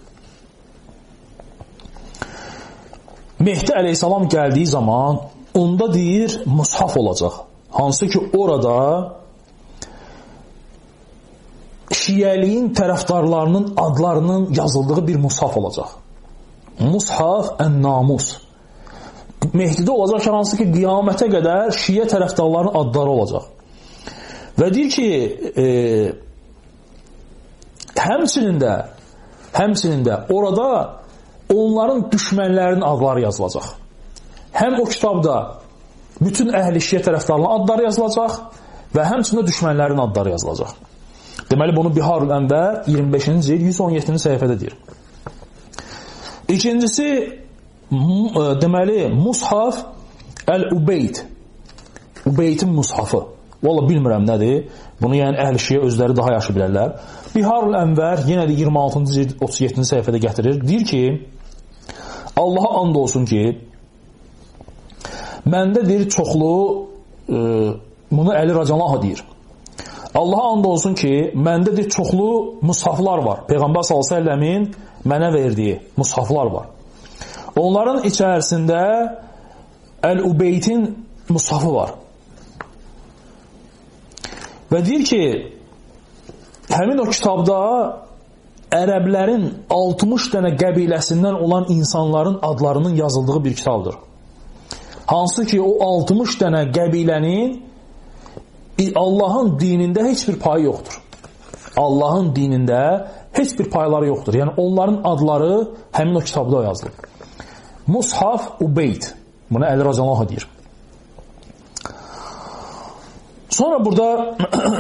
Mehdi əleyhissalam gəldiyi zaman onda deyir mushaf olacaq. Hansı ki orada şiəliyin tərəfdarlarının adlarının yazıldığı bir mushaf olacaq. Mushaf Ən-Namus. Mehdidə olacaq ki, hansı ki qiyamətə qədər şiə tərəfdarlarının adları olacaq. Və deyir ki, e, həmçinin də həmçinin də orada onların düşmənlərinin adları yazılacaq. Həm o kitabda bütün əhl-i şiə tərəfdarlarının adları yazılacaq və həmçinin də düşmənlərin adları yazılacaq. Deməli, bunu Biharul Ənvər iyirmi beşinci cild yüz on yeddinci səhifədə deyir. İkincisi, deməli, Mushaf Əl-Ubeyd. Ubeydin mushafı. Valla bilmirəm nədir. Bunu yəni əhl-i şiə özləri daha yaxşı bilərlər. Biharul Ənvər yenə də iyirmi altıncı cild otuz yeddinci səhifədə gətirir. Deyir ki, Allaha and olsun ki, məndə deyir çoxlu, e, bunu Əli radiyallahu deyir. Allaha and olsun ki, məndə deyir çoxlu mushaflar var. Peyğəmbər sallallahu əleyhi və səlləmin mənə verdiyi mushaflar var. Onların içərisində Əl-Ubeydin mushafı var. Və deyir ki, həmin o kitabda ərəblərin altmış dənə qəbiləsindən olan insanların adlarının yazıldığı bir kitabdır. Hansı ki, o altmış dənə qəbilənin Allahın dinində heç bir payı yoxdur. Allahın dinində heç bir payları yoxdur. Yəni, onların adları həmin o kitabda yazılır. Mushaf Ubeyd. Buna Əli radiyallahu deyir. Sonra burada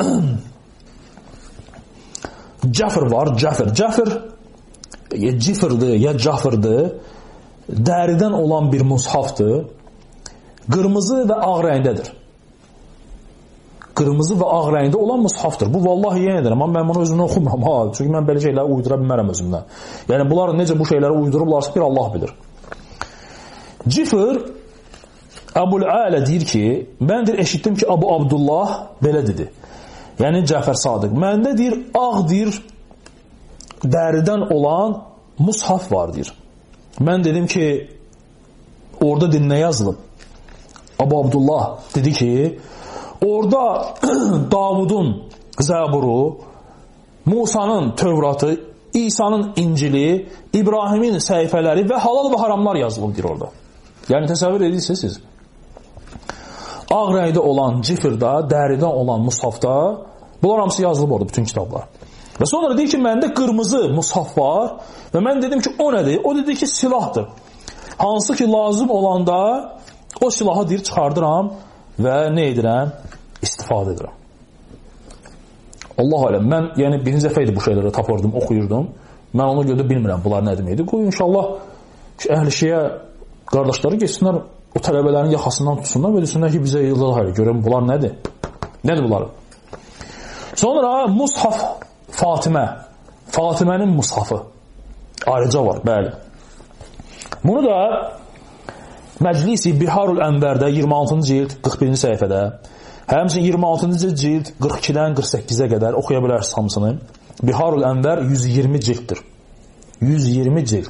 Cəfr var. Cəfr. Cəfr ya Cifrdir, ya Cəfrdir. Dəridən olan bir mushafdır. Qırmızı və ağ rəngdədir. qırmızı və ağ rəngdə olan mushafdır. Bu vallahi yenə edirəm, amma mən bunu özümdən oxumuram. Ha, çünki mən belə şeyləri uydura bilmərəm özümdən. Yəni bunlar necə bu şeyləri uydurublarsa bir Allah bilir. Cifr Əbul-Ələ deyir ki, mən deyir, eşitdim ki, Abu Abdullah belə dedi. Yəni Cəfər Sadiq. Məndə deyir, ağ deyir, dəridən olan mushaf var deyir. Mən dedim ki, orada din nə yazılıb? Abu Abdullah dedi ki, orada Davudun Zəburu, Musanın Tövratı, İsa'nın İncili, İbrahimin səhifələri və halal və haramlar yazılıb deyir orada. Yəni təsəvvür edirsiniz siz. Ağ rəngdə olan cifrdə, dəridən olan mushafda, bunlar hamısı yazılıb orada, bütün kitablar. Və sonra deyir ki, məndə qırmızı mushaf var və mən dedim ki, o nədir? O dedi ki, silahdır. Hansı ki, lazım olanda o silahı deyir, çıxardıram və nə edirəm? İstifadə edirəm. Allah aləm, mən yəni birinci dəfə idi bu şeyləri tapırdım, oxuyurdum. Mən ona görə bilmirəm, bunlar nə deməkdir. Qoy, inşallah əhl-i şeyə qardaşları geçsinlər, o tələbələrin yaxasından tutsunlar və desinlər ki, bizə yıllar hayır, görəm bunlar nədir? Nədir bunlar? Sonra mushaf Fatimə, Fatimənin mushafı ayrıca var, bəli. Bunu da Məclisi Biharul Ənvərdə iyirmi altıncı cild qırx birinci səhifədə, həmçinin iyirmi altıncı cild qırx ikidən qırx səkkizə qədər oxuya bilərsiniz hamısını. Biharul Ənvər yüz iyirmi cilddir. yüz iyirmi cild.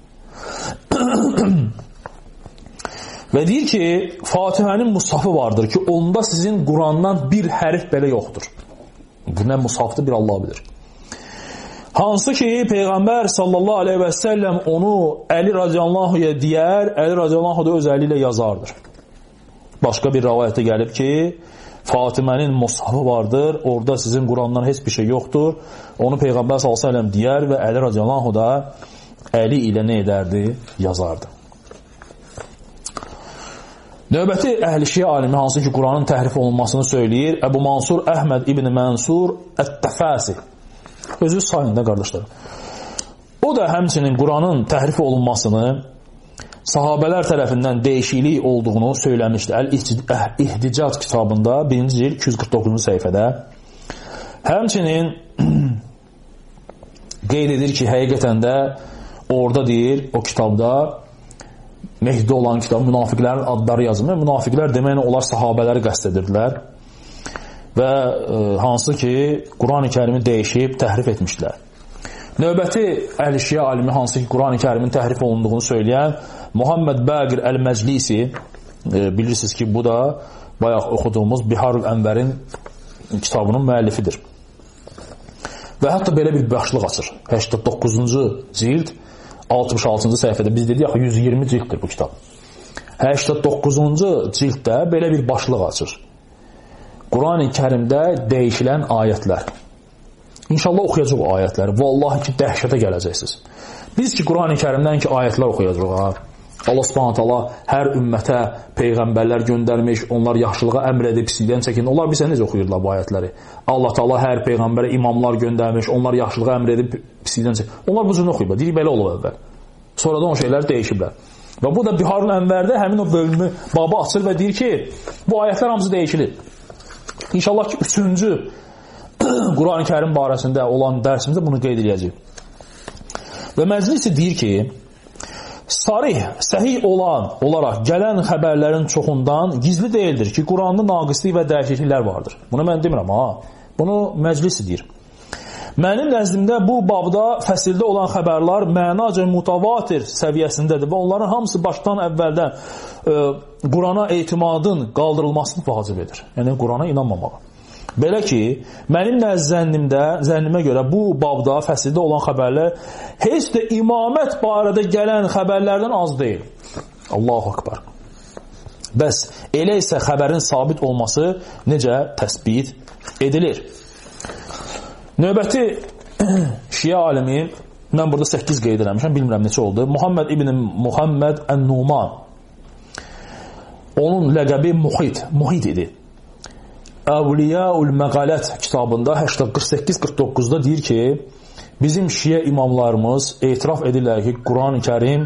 Və deyir ki, Fatimənin mushafı vardır ki, onda sizin Qurandan bir hərf belə yoxdur. Bu nə mushafdır, bir Allah bilir. Hansı ki, Peyğəmbər sallallahu aleyhi və səlləm onu Əli radiyallahu deyər, Əli radiyallahu da öz əli ilə yazardır. Başqa bir rəvayətdə gəlib ki, Fatimənin mushafı vardır, orada sizin Qurandan heç bir şey yoxdur. Onu Peyğəmbər sallallahu aleyhi və səlləm deyər və Əli radiyallahu da əli ilə nə edərdi? Yazardı. Növbəti əhl-i şiə alimi hansı ki, Quranın təhrif olunmasını söyləyir, Əbu Mansur Əhməd ibn Mənsur Ət-Təfəsi. Özünüz sayın da, qardaşlar. O da həmçinin Quranın təhrif olunmasını sahabələr tərəfindən dəyişiklik olduğunu söyləmişdi. Əl-İhticac kitabında birinci cild iki yüz qırx doqquzuncu səhifədə. Həmçinin qeyd edir ki, həqiqətən də orada deyir, o kitabda Mehdi olan kitab, münafiqlərin adları yazılır. Münafiqlər deməklə onlar sahabələri qəsd edirdilər və e, hansı ki, Quran-ı Kərimi dəyişib, təhrif etmişdilər. Növbəti əhl-i şiə alimi hansı ki, Quran-ı Kərimin təhrif olunduğunu söyləyən Muhammed Bəqir Əl-Məclisi, e, bilirsiniz ki, bu da bayaq oxuduğumuz Biharul Ənvərin kitabının müəllifidir. Və hətta belə bir başlıq açır. səksən doqquzuncu cild altmış altıncı səhifədə biz dedik, yüz iyirmi cilddir bu kitab. səksən doqquzuncu cilddə belə bir başlıq açır. Quran-ı Kərimdə dəyişilən ayətlər. İnşallah oxuyacaq o ayətləri. Vallahi ki, dəhşətə gələcəksiniz. Biz ki, Quran-ı Kərimdən ki, ayətlər oxuyacaq. Ha? Allah subhanahu ta'ala hər ümmətə peyğəmbərlər göndərmiş, onlar yaxşılığa əmr edib, pislikdən çəkin. Onlar bizə necə oxuyurlar bu ayətləri? Allah ta'ala hər peyğəmbərə imamlar göndərmiş, onlar yaxşılığa əmr edib, pislikdən çəkin. Onlar bu cürünü oxuyurlar. Deyir, belə olub əvvəl. Sonradan o şeylər dəyişiblər. Və bu da Biharul Ənvərdə həmin o bölümü babı açır və deyir ki, bu ayətlər hamısı dəyişilir. İnşallah ki, üçüncü Quran-ı Kərim barəsində olan dərsimizdə bunu qeyd edəcəyik. Və məclisi deyir ki, sarih, səhih olan olaraq gələn xəbərlərin çoxundan gizli deyildir ki, Quranda naqislik və dəyişikliklər vardır. Bunu mən demirəm, ha. Bunu məclisi deyir. Mənim nəzdimdə bu babda fəsildə olan xəbərlər mənaca mutavatir səviyyəsindədir və onların hamısı başdan əvvəldən e, Qurana etimadın qaldırılmasını vacib edir. Yəni, Qurana inanmamalı. Belə ki, mənim nəzzənnimdə, zənnimə görə bu babda fəsildə olan xəbərlər heç də imamət barədə gələn xəbərlərdən az deyil. Allahu Akbar. Bəs elə isə xəbərin sabit olması necə təsbit edilir? Növbəti şiə alimi, mən burada səkkiz qeyd eləmişəm, bilmirəm neçə oldu. Muhammed ibn Muhammed Ən-Numan. Onun ləqəbi Muhit, Muhit idi. Əvliyaul Məqalət kitabında qırx səkkiz qırx doqquzda deyir ki, bizim şiə imamlarımız etiraf edirlər ki, Quran-ı Kərim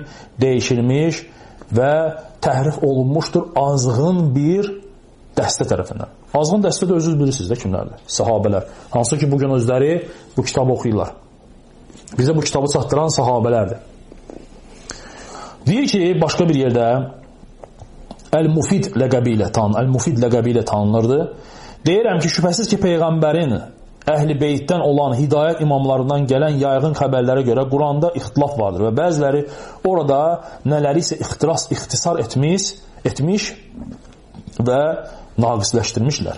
dəyişilmiş və təhrif olunmuşdur azğın bir dəstə tərəfindən. Azğın dəstə də özünüz bilirsiniz də kimlərdir? Sahabələr. Hansı ki, bugün özləri bu kitabı oxuyurlar. Bizə bu kitabı çatdıran sahabələrdir. Deyir ki, başqa bir yerdə Əl-Mufid ləqəbi ilə tan, Əl-Mufid ləqəbi ilə tanınırdı. Deyirəm ki, şübhəsiz ki, Peyğəmbərin Əhl-i Beytdən olan hidayət imamlarından gələn yayğın xəbərlərə görə Quranda ixtilaf vardır və bəziləri orada nələri isə ixtiras, ixtisar etmiş, etmiş və naqisləşdirmişlər.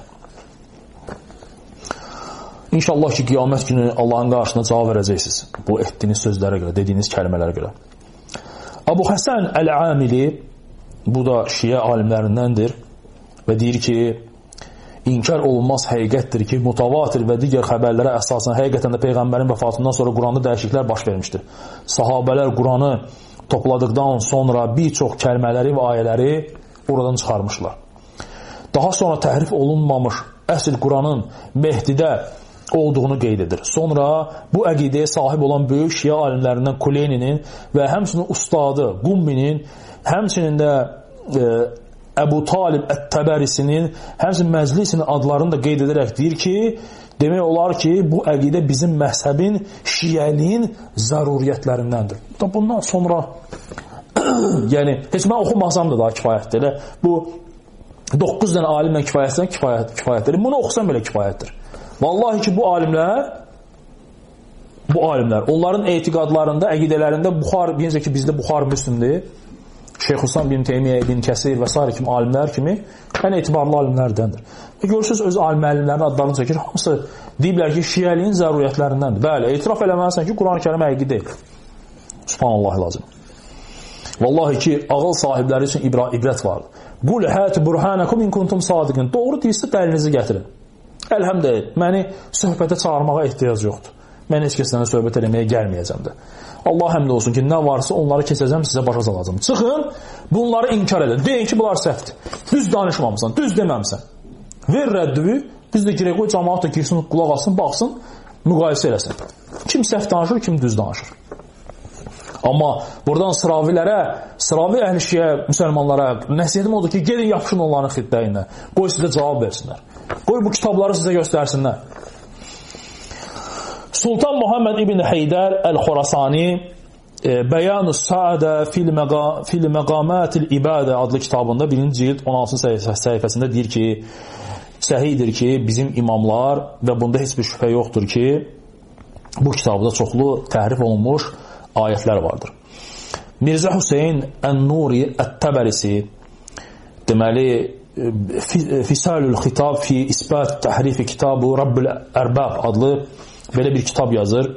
İnşallah ki, qiyamət günü Allahın qarşısına cavab verəcəksiniz bu etdiyiniz sözlərə görə, dediyiniz kəlmələrə görə. Abu Həsən Əl-Amili, bu da şiə alimlərindəndir və deyir ki, inkar olunmaz həqiqətdir ki, mutavatir və digər xəbərlərə əsasən həqiqətən də Peyğəmbərin vəfatından sonra Quranda dəyişikliklər baş vermişdir. Sahabələr Quranı topladıqdan sonra bir çox kəlmələri və ayələri oradan çıxarmışlar. Daha sonra təhrif olunmamış əsl Quranın Mehdidə olduğunu qeyd edir. Sonra bu əqidəyə sahib olan böyük şiə alimlərindən Kuleyninin və həmçinin ustadı Qumminin, həmçinin də e, Əbu Talib Ət-Təbərisinin, həmçinin Məclisinin adlarını da qeyd edərək deyir ki, demək olar ki, bu əqidə bizim məhzəbin, şiəliyin zəruriyyətlərindəndir. Bundan sonra yəni, heç mən oxumasam da daha kifayətdir. Bu doqquz dənə alimlə kifayətdən kifayət, kifayətdir. Bunu oxusan belə kifayətdir. Vallahi ki, bu alimlər bu alimlər, onların etiqadlarında, əqidələrində Buxar, bilincə ki, bizdə Buxar Müslimdir. Şeyxülislam bin Teymiyyə, bin Kəsir və s. kimi alimlər kimi ən etibarlı alimlərdəndir. Və görürsünüz, öz alim müəllimlərin adlarını çəkir. Hamısı deyiblər ki, şiəliyin zəruriyyətlərindəndir. Bəli, etiraf eləməlisən ki, Quran-ı Kərim həqiqi deyil. Subhanallah lazım. Vallahi ki, ağıl sahibləri üçün ibrət vardır. Qul hət burhanakum in kuntum sadiqin. Doğru deyirsə, dəlilinizi gətirin. Əlhəmdülillah, məni söhbətə çağırmağa ehtiyac yoxdur. Mən heç kəslə söhbət eləməyə gəlməyəcəm də. Allah həmd olsun ki, nə varsa onları keçəcəm, sizə başa salacağım. Çıxın, bunları inkar edin. Deyin ki, bunlar səhvdir. Düz danışmamısan, düz deməmsən. Ver rəddüvü, biz də girək, qoy cəmaat da girsin, qulaq alsın, baxsın, müqayisə eləsin. Kim səhv danışır, kim düz danışır. Amma buradan sıravilərə, sıravi əhl-i şiə müsəlmanlara nəsiyyətim odur ki, gedin yapışın onların xidmətində. Qoy sizə cavab versinlər. Qoy bu kitabları sizə göstərsinlər. Sultan Muhammed ibn Heydər Əl-Xorasani Bəyan-ı Sa'adə fil Məqamatil İbadə adlı kitabında birinci cild on altıncı səhifəsində deyir ki, səhiydir ki, bizim imamlar və bunda heç bir şübhə yoxdur ki, bu kitabda çoxlu təhrif olunmuş ayətlər vardır. Mirzə Hüseyn Ən-Nuri Ət-Təbərisi deməli Fisalül Xitab fi İsbat Təhrifi kitabı Rabbül Ərbab adlı belə bir kitab yazır.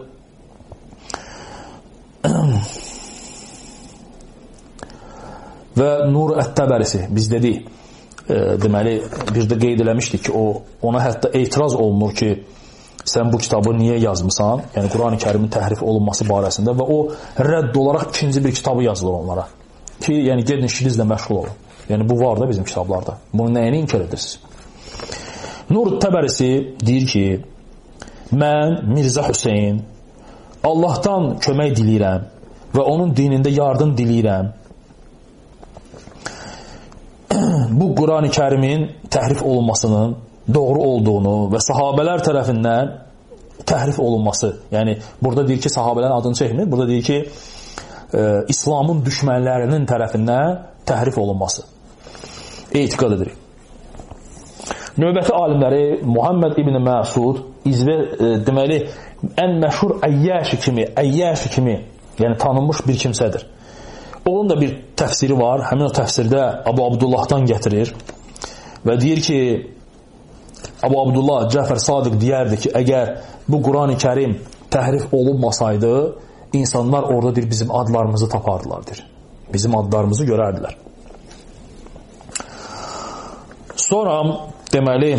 Və Nur Ət-Təbərisi biz dedik, e, deməli bir də qeyd eləmişdik ki, o ona hətta etiraz olunur ki, sən bu kitabı niyə yazmısan? Yəni Quran-ı Kərimin təhrif olunması barəsində və o rədd olaraq ikinci bir kitabı yazılır onlara. Ki, yəni gedin işinizlə məşğul olun. Yəni bu var da bizim kitablarda. Bunu nəyini inkar edirsiniz? Nur Ət-Təbərisi deyir ki, mən Mirzə Hüseyn Allahdan kömək diləyirəm və onun dinində yardım diləyirəm. Bu Quran-ı Kərimin təhrif olunmasının doğru olduğunu və sahabələr tərəfindən təhrif olunması. Yəni burada deyir ki, sahabələrin adını çəkmir. Burada deyir ki, e, İslamın düşmənlərinin tərəfindən təhrif olunması. Etiqad edirik. Növbəti alimləri Muhammed ibn Məsud izvə e, deməli ən məşhur Əyyəşi kimi, Əyyəşi kimi, yəni tanınmış bir kimsədir. Onun da bir təfsiri var. Həmin o təfsirdə Abu Abdullahdan gətirir və deyir ki, Abu Abdullah Cəfər Sadiq deyərdi ki, əgər bu Quran-ı Kərim təhrif olunmasaydı, insanlar orada deyir, bizim adlarımızı tapardılar, deyir. Bizim adlarımızı görərdilər. Sonra deməli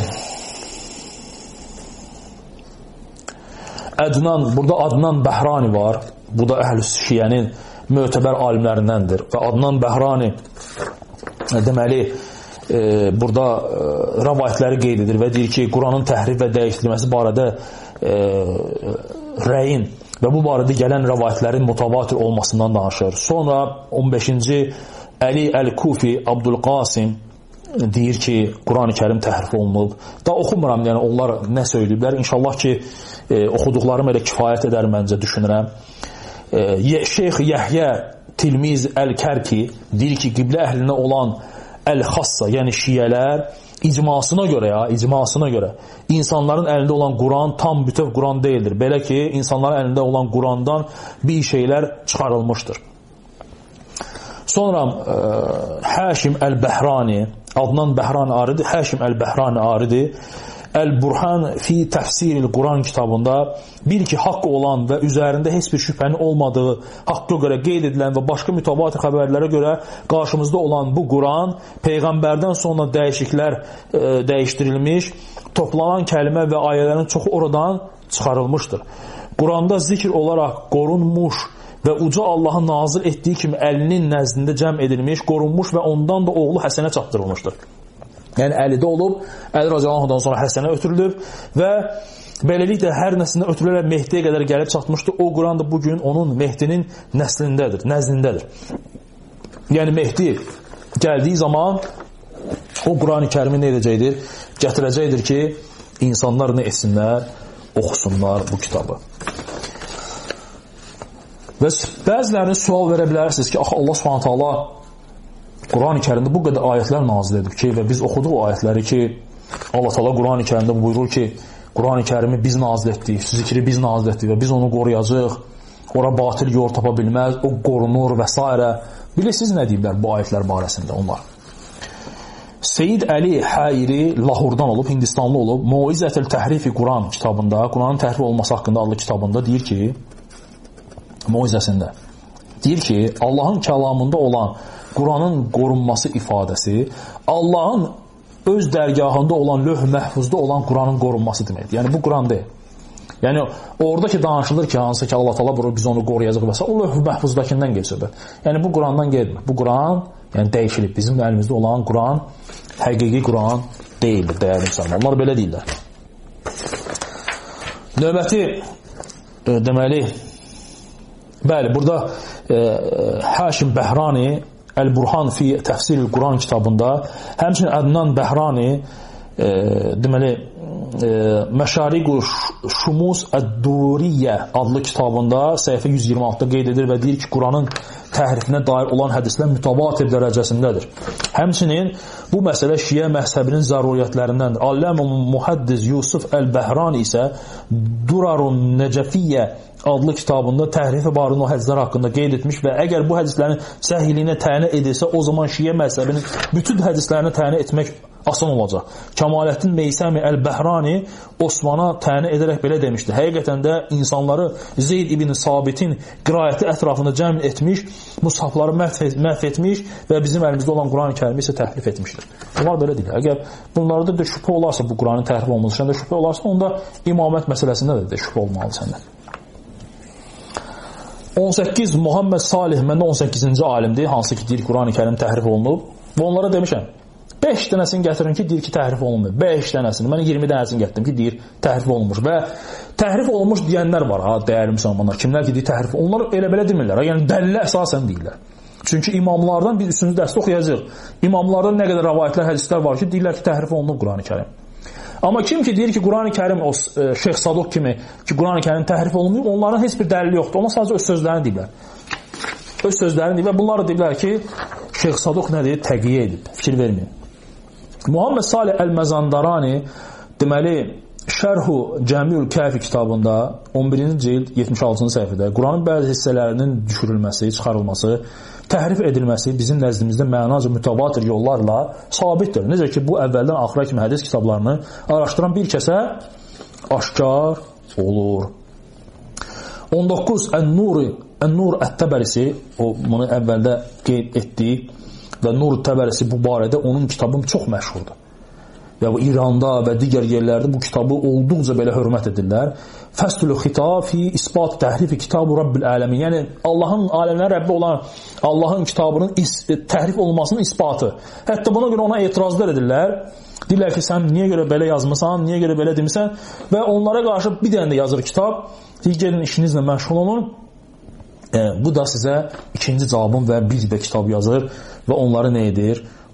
Ədnan, burada Adnan Bəhrani var. Bu da Əhl-i Şiənin mötəbər alimlərindəndir. Və Adnan Bəhrani deməli e, burada e, rəvayətləri qeyd edir və deyir ki, Quranın təhrif və dəyişdirilməsi barədə e, rəyin və bu barədə gələn rəvayətlərin mutavatir olmasından danışır. Sonra on beşinci Əli Əl-Kufi Abdülqasim deyir ki, Quran-ı Kərim təhrif olunub. Da oxumuram, yəni onlar nə söyləyiblər. İnşallah ki, e, oxuduqlarım elə kifayət edər məncə, düşünürəm. E, Şeyx Yəhyə Tilmiz Əl-Kərki deyir ki, qiblə əhlinə olan Əl-Xassa, yəni şiyələr, icmasına görə ya, icmasına görə insanların əlində olan Quran tam bütöv Quran deyildir. Belə ki, insanların əlində olan Qurandan bir şeylər çıxarılmışdır. Sonra e, Həşim Əl-Bəhrani, adnan Bəhrani Aridi, Həşim Əl-Bəhrani Aridi Əl-Burhan fi Təfsiril Quran kitabında bir ki, haqq olan və üzərində heç bir şübhənin olmadığı haqqa görə qeyd edilən və başqa mütəvatir xəbərlərə görə qarşımızda olan bu Quran Peyğəmbərdən sonra dəyişiklər e, dəyişdirilmiş, toplanan kəlmə və ayələrin çoxu oradan çıxarılmışdır. Quranda zikr olaraq qorunmuş və uca Allahın nazil etdiyi kimi əlinin nəzdində cəm edilmiş, qorunmuş və ondan da oğlu Həsənə çatdırılmışdır. Yəni Əlidə olub, Əli radiyallahu sonra Həsənə ötürülüb və beləliklə hər nəslində ötürülərək Mehdiyə qədər gəlib çatmışdır. O Quran da bugün onun Mehdinin nəslindədir, nəzdindədir. Yəni Mehdi gəldiyi zaman o Quran-ı Kərimi nə edəcəkdir? Gətirəcəkdir ki, insanlar nə etsinlər? Oxusunlar bu kitabı. Və bəziləriniz sual verə bilərsiniz ki, axı Allah Subhanahu taala Quran-ı Kərimdə bu qədər ayətlər nazil edib ki, və biz oxuduq o ayətləri ki, Allah Taala Quran-ı Kərimdə buyurur ki, Quran-ı Kərimi biz nazil etdik, zikri biz nazil etdik və biz onu qoruyacağıq. Ora batil yol tapa bilməz, o qorunur və s. Bilirsiniz nə deyiblər bu ayətlər barəsində onlar? Seyyid Əli Hayri Lahordan olub, Hindistanlı olub, Muizətül Təhrifi Quran kitabında, Quranın təhrif olması haqqında adlı kitabında deyir ki, Muizəsində deyir ki, Allahın kəlamında olan Quranın qorunması ifadəsi Allahın öz dərgahında olan lövh məhfuzda olan Quranın qorunması deməkdir. Yəni bu Quran deyil. Yəni oradakı danışılır ki, hansı ki Allah Taala buyurur biz onu qoruyacağıq və s. O lövh məhfuzdakindən geçir. Yəni bu Qurandan gəlmir. Bu Quran yəni dəyişilib. Bizim əlimizdə olan Quran həqiqi Quran deyildir, dəyərli müsəlmanlar. Onlar belə deyirlər. Növbəti e, deməli bəli, burada e, Həşim Bəhrani Əl-Burhan fi Təfsiril Quran kitabında, həmçinin Adnan Bəhrani e, deməli e, Məşariqu Şumus Əd-Duriyyə adlı kitabında səhifə yüz iyirmi altıda qeyd edir və deyir ki, Quranın təhrifinə dair olan hədislər mütəvatir dərəcəsindədir. Həmçinin bu məsələ Şiə məzhəbinin zəruriyyətlərindəndir. Alləm Muhaddiz Yusuf Əl-Bəhrani isə Durarun Necəfiyyə adlı kitabında təhrifi barının o hədislər haqqında qeyd etmiş və əgər bu hədislərin səhiliyinə təyin edilsə, o zaman Şiə məzhəbinin bütün hədislərini təyin etmək asan olacaq. Kemaləddin Meysəmi Əl-Bəhrani Osmana təyin edərək belə demişdi. Həqiqətən də insanları Zeyd ibn Sabitin qirayəti ətrafında cəm etmiş, mushafları məhv etmiş və bizim əlimizdə olan Quran-ı Kərimi isə təhrif etmişdir. Bunlar belə deyil. Əgər bunlarda da şübhə olarsa, bu Quranın təhrif olması səndə şübhə olarsa, onda imamət məsələsində də şübhə olmalı səndə. on səkkiz Muhammed Salih məndə on səkkizinci alimdir, hansı ki deyir Quran-ı Kərim təhrif olunub. Və onlara demişəm, beş dənəsini gətirin ki, deyir ki, təhrif olunmuyor. beş dənəsini, mən iyirmi dənəsini gətirdim ki, deyir təhrif olunmuş. Və təhrif olunmuş deyənlər var, ha, dəyərli müsəlmanlar. Kimlər ki, deyir təhrif, onlar elə belə demirlər. Yəni dəlillə əsasən deyirlər. Çünki imamlardan biz üçüncü dərsdə oxuyacağıq. İmamlardan nə qədər rəvayətlər, hədislər var ki, deyirlər ki, təhrif olunub Quran-ı Kərim. Amma kim ki deyir ki, Quran-ı Kərim, o e, Şeyx Saduq kimi ki, Quran-ı Kərim təhrif olunmuyor, onların heç bir dəlili yoxdur. Onlar sadəcə öz sözlərini deyirlər. Öz sözlərini deyirlər. Bunlar da deyirlər ki, Şeyx Saduq nə deyir? Təqiyyə edib, fikir verməyin. Muhammed Salih Əl-Məzandarani deməli Şərhu Cəmiül Kəfi kitabında on birinci cild yetmiş altıncı səhifədə Quranın bəzi hissələrinin düşürülməsi, çıxarılması, təhrif edilməsi bizim nəzdimizdə mənaca mütəvatir yollarla sabitdir. Necə ki, bu əvvəldən axıra kimi hədis kitablarını araşdıran bir kəsə aşkar olur. on doqquz Ən-Nur Ən-Nur Ət-Təbərisi, o bunu əvvəldə qeyd etdik və Nur Təbərisi bu barədə onun kitabı çox məşhurdur. Və bu İranda və digər yerlərdə bu kitabı olduqca belə hörmət edirlər. Fəslül Xitab fi İsbat Təhrifi Kitab-ı Rabbil Aləmin. Yəni Allahın aləmlərin Rəbbi olan Allahın kitabının təhrif olunmasının isbatı. Hətta buna görə ona etirazlar edirlər. Deyirlər ki, sən niyə görə belə yazmısan, niyə görə belə demisən? Və onlara qarşı bir dənə də yazır kitab. Digərin işinizlə məşğul olun. E, bu da sizə ikinci cavabın və bir də kitab yazır və onları nə edir?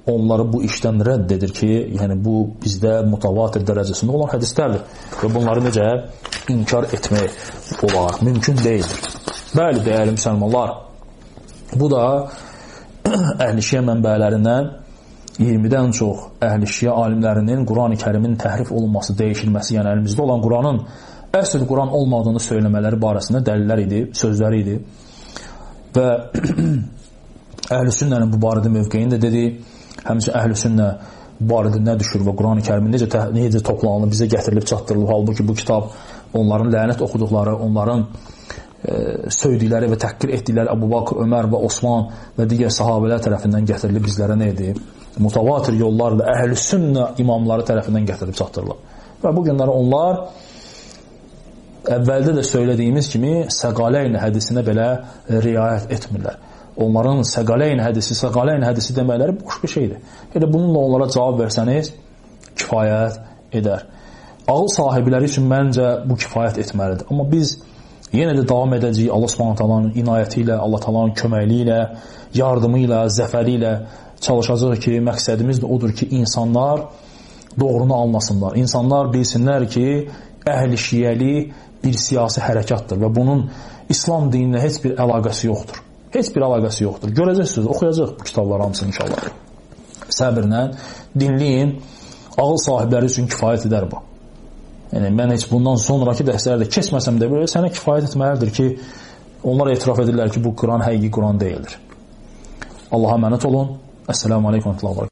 onları bu işdən rədd edir ki, yəni bu bizdə mutavatir dərəcəsində olan hədislərdir və bunları necə inkar etmək olar, mümkün deyildir. Bəli, dəyərli müsəlmanlar, bu da əhl-i şiə mənbələrindən iyirmidən çox əhl-i şiə alimlərinin Quran-ı Kərimin təhrif olunması, dəyişilməsi, yəni əlimizdə olan Quranın əsl Quran olmadığını söyləmələri barəsində dəlillər idi, sözləri idi və əhl-i sünnənin bu barədə mövqeyini də dedi. Həmçə əhl-i sünnə bu barədə nə düşür və Quran-ı Kərimin necə, necə toplanılıb, bizə gətirilib, çatdırılıb. Halbuki bu kitab onların lənət oxuduqları, onların e, söydükləri və təhqir etdikləri Əbu Bakr, Ömər və Osman və digər sahabələr tərəfindən gətirilib bizlərə nə idi? Mutavatir yollarla əhl-i sünnə imamları tərəfindən gətirilib, çatdırılıb. Və bu günləri onlar əvvəldə də söylədiyimiz kimi Səqaleyn hədisinə belə riayət etmirlər. Onların Səqaleyn hədisi, Səqaleyn hədisi demələri boş bir şeydir. Elə bununla onlara cavab versəniz, kifayət edər. Ağıl sahibləri üçün məncə bu kifayət etməlidir. Amma biz yenə də davam edəcəyik Allah Subhanahu taalanın inayəti ilə, Allah taalanın köməkliyi ilə, yardımı ilə, zəfəri ilə çalışacaq ki, məqsədimiz də odur ki, insanlar doğrunu anlasınlar. İnsanlar bilsinlər ki, əhl-i şiəli bir siyasi hərəkatdır və bunun İslam dininlə heç bir əlaqəsi yoxdur. Heç bir əlaqəsi yoxdur. Görəcəksiniz, oxuyacaq bu kitabları hamısını inşallah. Səbirlə dinləyin, ağıl sahibləri üçün kifayət edər bu. Yəni, mən heç bundan sonraki dərslərdə keçməsəm də belə sənə kifayət etməlidir ki, onlar etiraf edirlər ki, bu Quran həqiqi Quran deyildir. Allaha əmanət olun. Əssəlamu aleykum və rəhmətullah.